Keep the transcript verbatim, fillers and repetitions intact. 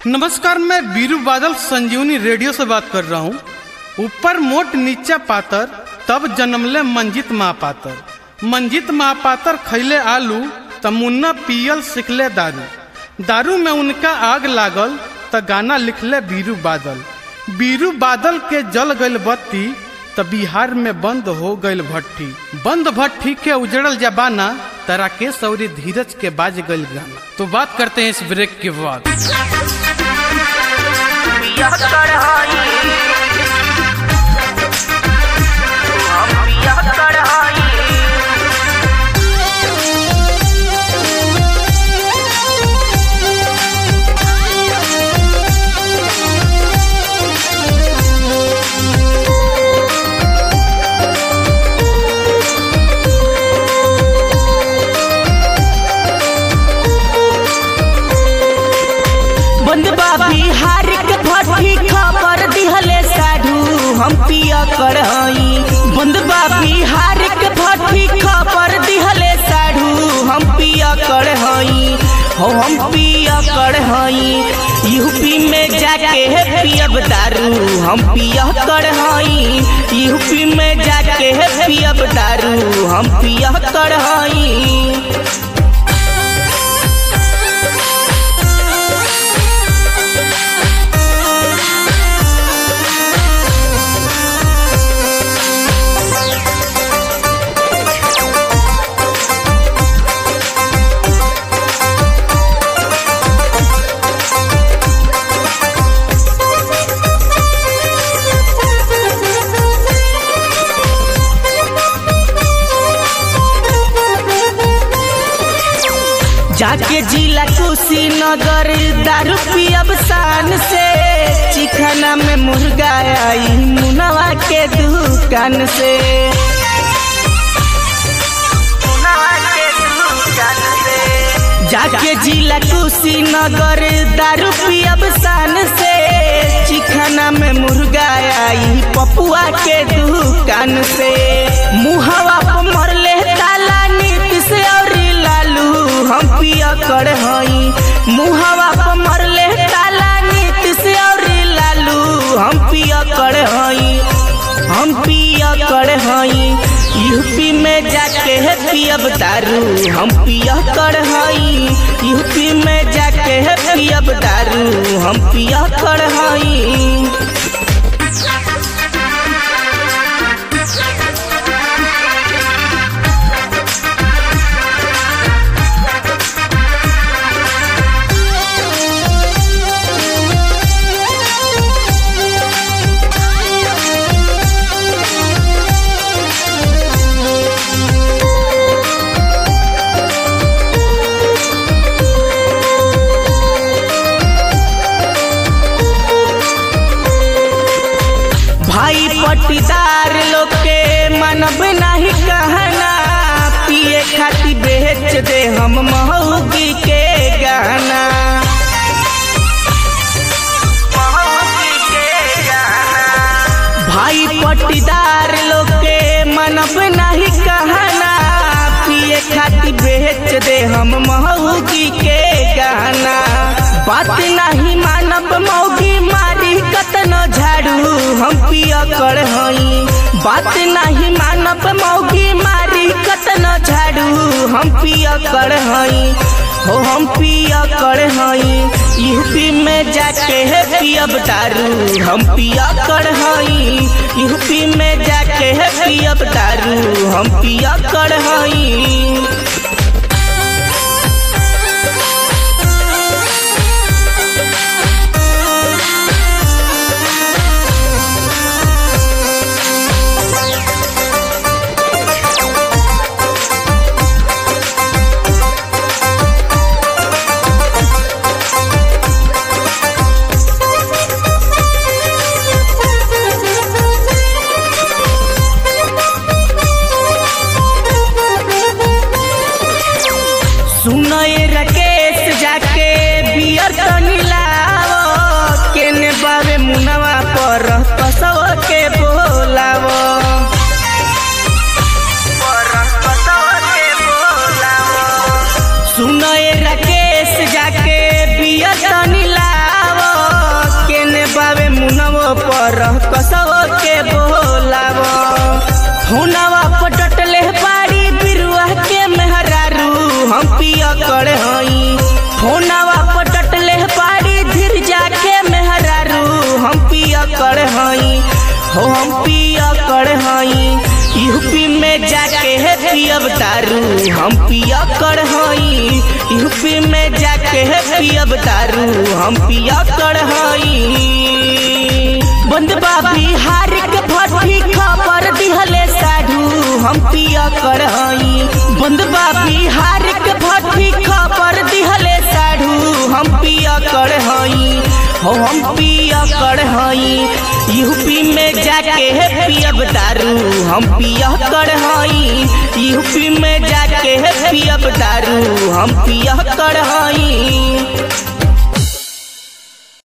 नमस्कार, मैं बीरू बादल संजीवनी रेडियो से बात कर रहा हूँ। ऊपर मोट नीचा पातर, तब जन्मले मंजित महापातर। मंजित महापातर खैले आलू, तमुन्ना पियल सिखले दारू। दारू में उनका आग लागल, त गाना लिखले बीरू बादल। बीरू बादल के जल गइल बत्ती, त बिहार में बंद हो गइल भट्टी। बंद भट्टी के उजड़ल जबाना, त राकेश और धीरज के बाज गइल गाना। तो बात करते हैं इस ब्रेक के बाद। बिहार के भट्टी खबर दिहले साधु हम पिया कर हई। बंदबा बिहार के भट्टी खबर दिहले साधु हम पिया कर हई। हो हम पिया कर हई। यूपी में जाके पियब दारू हम पिया कर हई। यूपी में जाके पियब दारू हम पिया कर हई। जाके जिला कुशीनगर दारू पियब शान से। चिखना में मुर्गा आई मुनवा के दुकान से। जाके जिला कुशीनगर दारू पियब शान से। चिखना में मुर्गा आई पपुआ के दुकान से। मुहवा पर मरले ताला नीतीश और हम पिया कर हई। मुहवा पर मरले ताला नीतीश और लालू हम पिया कर हई। हम पिया कर हई। यूपी में जाके पियब दारू हम पिया कर हई। यूपी में जाके पियब दारू हम पिया कर हई। भाई पट्टीदार लोग के मनब नहीं कहना। पिए खाती बेच दे हम महूगी के गहना। भाई पट्टीदार लोग के मनब नहीं कहना। पिए खाती बेच दे हम महूगी के गहना। बात नहीं मानब मौगी मारी कतनो झाड़ू हम पिया कर हई। बात नहीं मानब मौगी मारी कतनो झाड़ू हम पिया कर हई। हो हम पिया कर हई। यूपी में जाके पियब दारू हम पिया कर हई। यूपी में जाके पियब दारू हम पिया कर हई। हो हम पिया कर हई यूपी में जाके है पियब दारू हम पिया कर हई यूपी में जाके है पियब दारू हम पिया कर हई बंदबा बिहार के भट्टी खबर दिहले साधु हम पिया कर हई बंदबा बिहार के भट्टी खबर दिहले साधु हम पिया कर हई हो हम पिया कर हई यूपी में जाके है पियब दारू हम पिया कर हई यूपी में जाके है पियब दारू हम पिया कर हई।